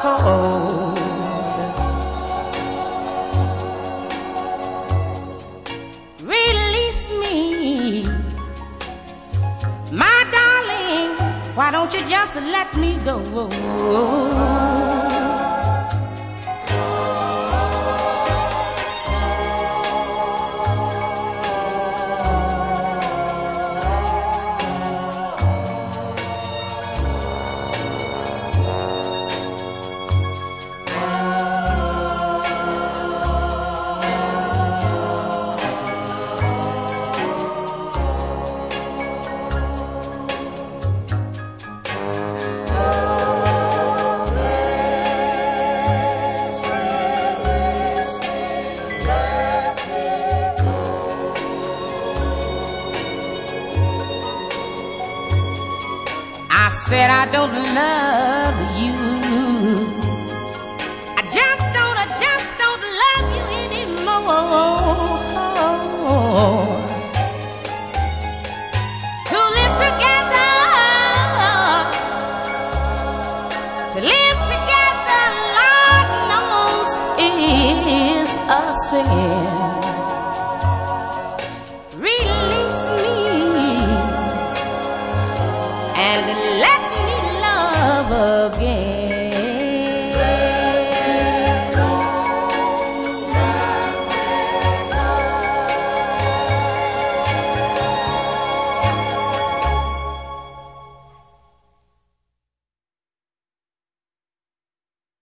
cold. Release me, my darling, why don't you just let me go? I said I don't love you. I just don't love you anymore. To live together, Lord knows is a sin. Release me and let me love again.